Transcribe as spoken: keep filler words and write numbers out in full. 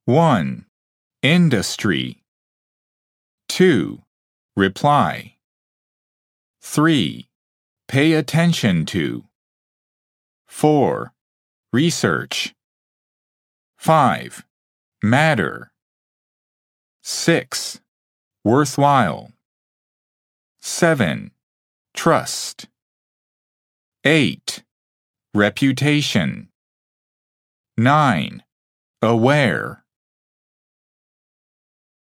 one. Industry. two. Reply. three. Pay attention to. four. Research. five. Matter. six. Worthwhile. seven. Trust. eight. Reputation. nine. Aware.